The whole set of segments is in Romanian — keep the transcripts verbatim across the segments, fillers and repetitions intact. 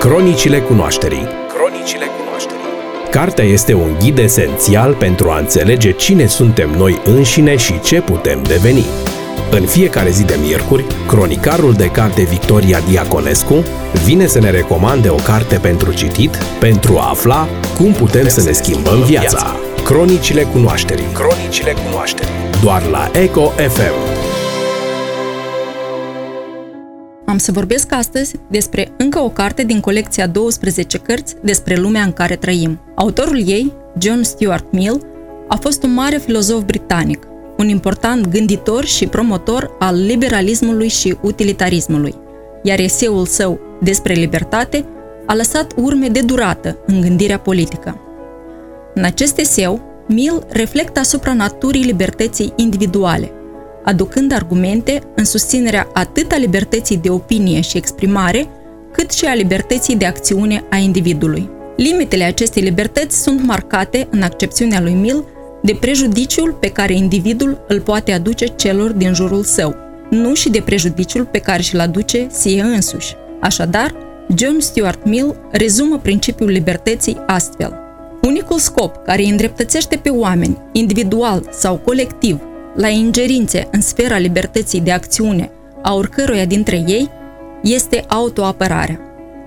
Cronicile cunoașterii. Cronicile cunoașterii. Cartea este un ghid esențial pentru a înțelege cine suntem noi înșine și ce putem deveni. În fiecare zi de miercuri, cronicarul de carte Victoria Diaconescu vine să ne recomande o carte pentru citit, pentru a afla cum putem să ne schimbăm viața. Cronicile cunoașterii. Cronicile cunoașterii. Doar la Eco F M. Am să vorbesc astăzi despre încă o carte din colecția douăsprezece cărți despre lumea în care trăim. Autorul ei, John Stuart Mill, a fost un mare filozof britanic, un important gânditor și promotor al liberalismului și utilitarismului, iar eseul său despre libertate a lăsat urme de durată în gândirea politică. În acest eseu, Mill reflectă asupra naturii libertății individuale, aducând argumente în susținerea atât a libertății de opinie și exprimare, cât și a libertății de acțiune a individului. Limitele acestei libertăți sunt marcate, în accepțiunea lui Mill, de prejudiciul pe care individul îl poate aduce celor din jurul său, nu și de prejudiciul pe care și-l aduce sie însuși. Așadar, John Stuart Mill rezumă principiul libertății astfel: unicul scop care îi îndreptățește pe oameni, individual sau colectiv, la ingerințe în sfera libertății de acțiune a oricăruia dintre ei, este autoapărarea.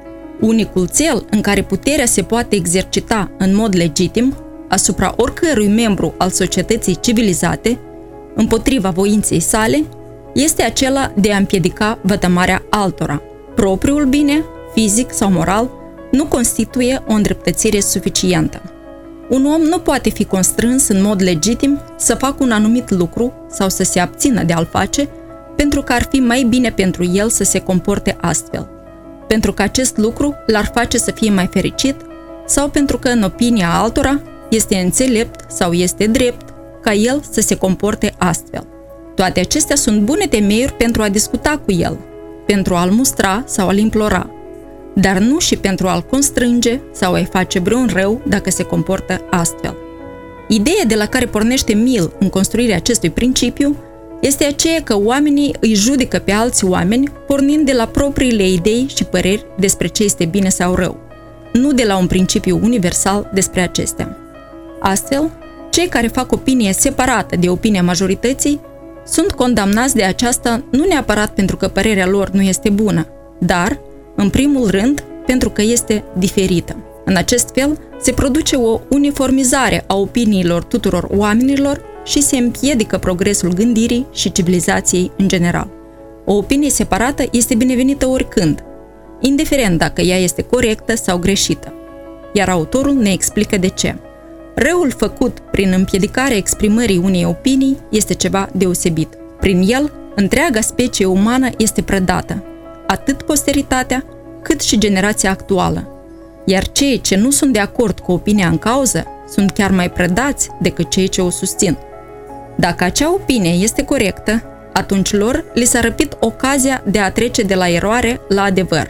Unicul cel în care puterea se poate exercita în mod legitim asupra oricărui membru al societății civilizate, împotriva voinței sale, este acela de a împiedica vătămarea altora. Propriul bine, fizic sau moral, nu constituie o îndreptățire suficientă. Un om nu poate fi constrâns în mod legitim să facă un anumit lucru sau să se abțină de a-l face pentru că ar fi mai bine pentru el să se comporte astfel, pentru că acest lucru l-ar face să fie mai fericit sau pentru că, în opinia altora, este înțelept sau este drept ca el să se comporte astfel. Toate acestea sunt bune temeiuri pentru a discuta cu el, pentru a-l mustra sau a-l implora, dar nu și pentru a-l constrânge sau a-i face vreun rău dacă se comportă astfel. Ideea de la care pornește Mill în construirea acestui principiu este aceea că oamenii îi judecă pe alți oameni pornind de la propriile idei și păreri despre ce este bine sau rău, nu de la un principiu universal despre acestea. Astfel, cei care fac opinie separată de opinia majorității sunt condamnați de aceasta nu neapărat pentru că părerea lor nu este bună, dar, în primul rând, pentru că este diferită. În acest fel, se produce o uniformizare a opiniilor tuturor oamenilor și se împiedică progresul gândirii și civilizației în general. O opinie separată este binevenită oricând, indiferent dacă ea este corectă sau greșită. Iar autorul ne explică de ce. Răul făcut prin împiedicarea exprimării unei opinii este ceva deosebit. Prin el, întreaga specie umană este prădată, atât posteritatea, cât și generația actuală. Iar cei ce nu sunt de acord cu opinia în cauză sunt chiar mai prădați decât cei ce o susțin. Dacă acea opinie este corectă, atunci lor li s-a răpit ocazia de a trece de la eroare la adevăr.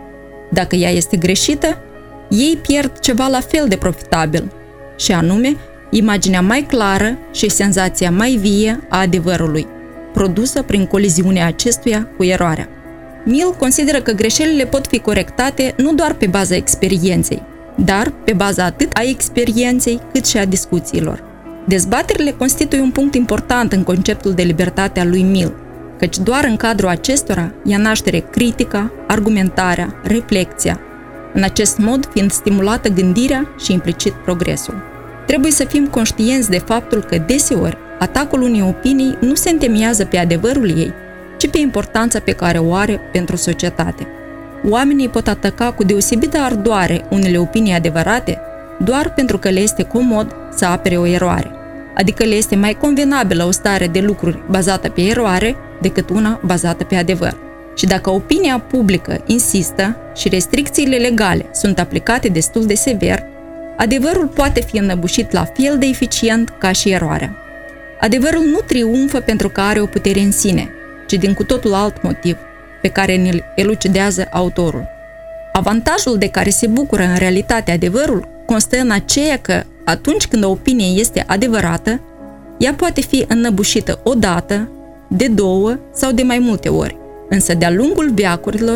Dacă ea este greșită, ei pierd ceva la fel de profitabil, și anume imaginea mai clară și senzația mai vie a adevărului, produsă prin coliziunea acestuia cu eroarea. Mill consideră că greșelile pot fi corectate nu doar pe baza experienței, dar pe baza atât a experienței cât și a discuțiilor. Dezbaterile constituie un punct important în conceptul de libertate al lui Mill, căci doar în cadrul acestora ia naștere critica, argumentarea, reflecția, în acest mod fiind stimulată gândirea și implicit progresul. Trebuie să fim conștienți de faptul că deseori atacul unei opinii nu se întemeiază pe adevărul ei, ci pe importanța pe care o are pentru societate. Oamenii pot ataca cu deosebită ardoare unele opinii adevărate doar pentru că le este comod să apere o eroare, adică le este mai convenabilă o stare de lucruri bazată pe eroare decât una bazată pe adevăr. Și dacă opinia publică insistă și restricțiile legale sunt aplicate destul de sever, adevărul poate fi înăbușit la fel de eficient ca și eroarea. Adevărul nu triumfă pentru că are o putere în sine, ci din cu totul alt motiv, pe care ne-l elucidează autorul. Avantajul de care se bucură în realitate adevărul constă în aceea că, atunci când o opinie este adevărată, ea poate fi înăbușită o dată, de două sau de mai multe ori, însă de-a lungul veacurilor,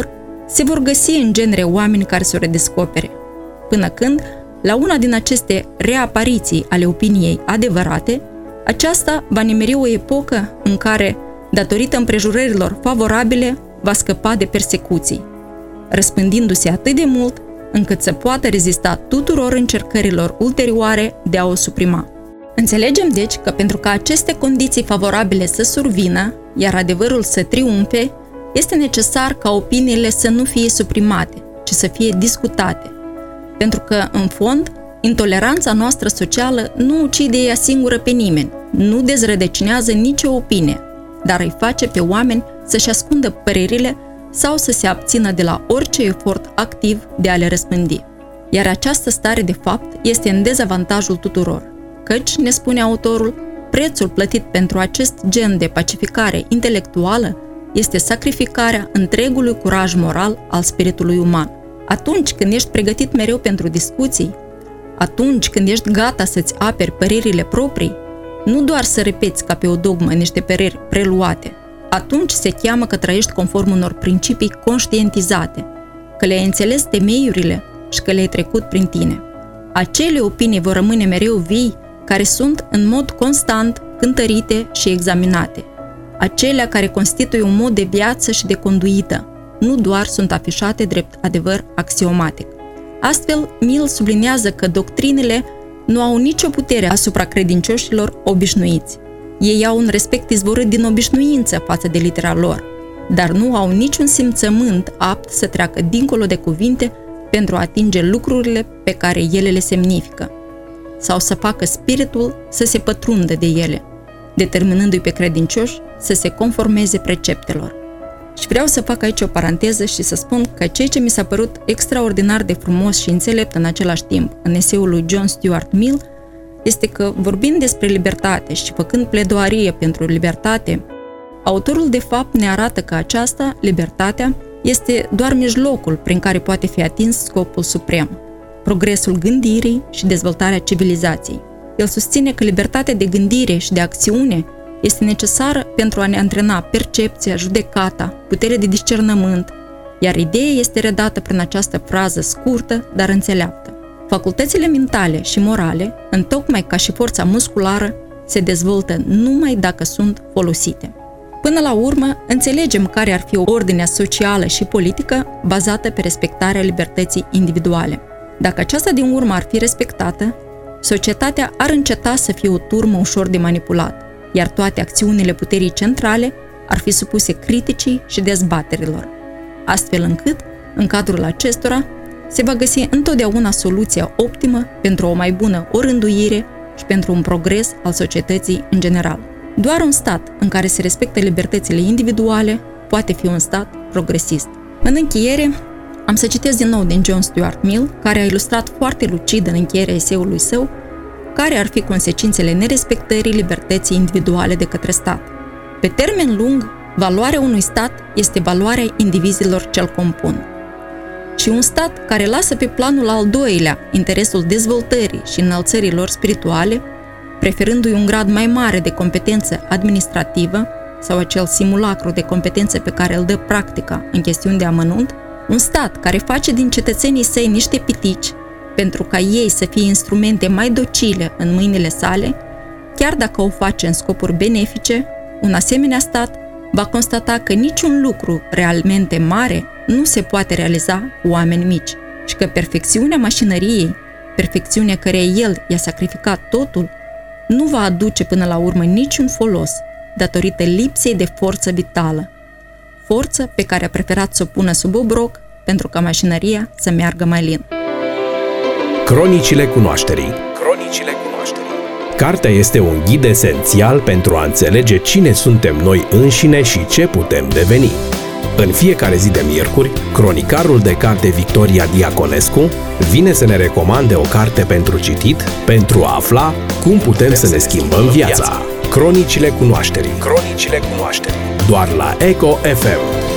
se vor găsi în genere oameni care să o redescopere, până când, la una din aceste reapariții ale opiniei adevărate, aceasta va nimeri o epocă în care, datorită împrejurărilor favorabile, va scăpa de persecuții, răspândindu-se atât de mult încât să poată rezista tuturor încercărilor ulterioare de a o suprima. Înțelegem, deci, că pentru ca aceste condiții favorabile să survină, iar adevărul să triumfe, este necesar ca opiniile să nu fie suprimate, ci să fie discutate. Pentru că, în fond, intoleranța noastră socială nu ucide ea singură pe nimeni, nu dezrădăcinează nicio opinie, dar îi face pe oameni să-și ascundă părerile sau să se abțină de la orice efort activ de a le răspândi. Iar această stare de fapt este în dezavantajul tuturor, căci, ne spune autorul, prețul plătit pentru acest gen de pacificare intelectuală este sacrificarea întregului curaj moral al spiritului uman. Atunci când ești pregătit mereu pentru discuții, atunci când ești gata să-ți aperi părerile proprii, nu doar să repeți ca pe o dogmă niște păreri preluate, atunci se cheamă că trăiești conform unor principii conștientizate, că le-ai înțeles temeiurile și că le-ai trecut prin tine. Acele opinii vor rămâne mereu vii, care sunt în mod constant cântărite și examinate. Acelea care constituie un mod de viață și de conduită, nu doar sunt afișate drept adevăr axiomatic. Astfel, Mill subliniază că doctrinele nu au nicio putere asupra credincioșilor obișnuiți. Ei au un respect izvorât din obișnuință față de litera lor, dar nu au niciun simțământ apt să treacă dincolo de cuvinte pentru a atinge lucrurile pe care ele le semnifică, sau să facă spiritul să se pătrundă de ele, determinându-i pe credincioși să se conformeze preceptelor. Și vreau să fac aici o paranteză și să spun că ceea ce mi s-a părut extraordinar de frumos și înțelept în același timp în eseul lui John Stuart Mill este că, vorbind despre libertate și făcând pledoarie pentru libertate, autorul de fapt ne arată că aceasta, libertatea, este doar mijlocul prin care poate fi atins scopul suprem, progresul gândirii și dezvoltarea civilizației. El susține că libertatea de gândire și de acțiune este necesară pentru a ne antrena percepția, judecata, puterea de discernământ, iar ideea este redată prin această frază scurtă, dar înțeleaptă. Facultățile mentale și morale, întocmai ca și forța musculară, se dezvoltă numai dacă sunt folosite. Până la urmă, înțelegem care ar fi ordinea socială și politică bazată pe respectarea libertății individuale. Dacă aceasta din urmă ar fi respectată, societatea ar înceta să fie o turmă ușor de manipulat, iar toate acțiunile puterii centrale ar fi supuse criticii și dezbaterilor, astfel încât, în cadrul acestora, se va găsi întotdeauna soluția optimă pentru o mai bună orânduire și pentru un progres al societății în general. Doar un stat în care se respectă libertățile individuale poate fi un stat progresist. În încheiere, am să citesc din nou din John Stuart Mill, care a ilustrat foarte lucid în încheierea eseului său care ar fi consecințele nerespectării libertății individuale de către stat. Pe termen lung, valoarea unui stat este valoarea indivizilor ce-l compun. Și un stat care lasă pe planul al doilea interesul dezvoltării și înălțării lor spirituale, preferându-i un grad mai mare de competență administrativă sau acel simulacru de competențe pe care îl dă practica în chestiuni de amănunt, un stat care face din cetățenii săi niște pitici pentru ca ei să fie instrumente mai docile în mâinile sale, chiar dacă o face în scopuri benefice, un asemenea stat va constata că niciun lucru realmente mare nu se poate realiza cu oameni mici și că perfecțiunea mașinăriei, perfecțiunea căreia el i-a sacrificat totul, nu va aduce până la urmă niciun folos datorită lipsei de forță vitală, forță pe care a preferat să o pună sub obroc pentru ca mașinăria să meargă mai lin. Cronicile cunoașterii. Cronicile cunoașterii. Cartea este un ghid esențial pentru a înțelege cine suntem noi înșine și ce putem deveni. În fiecare zi de miercuri, cronicarul de carte Victoria Diaconescu vine să ne recomande o carte pentru citit, pentru a afla cum putem să ne schimbăm viața. Cronicile cunoașterii. Cronicile cunoașterii. Doar la Eco F M.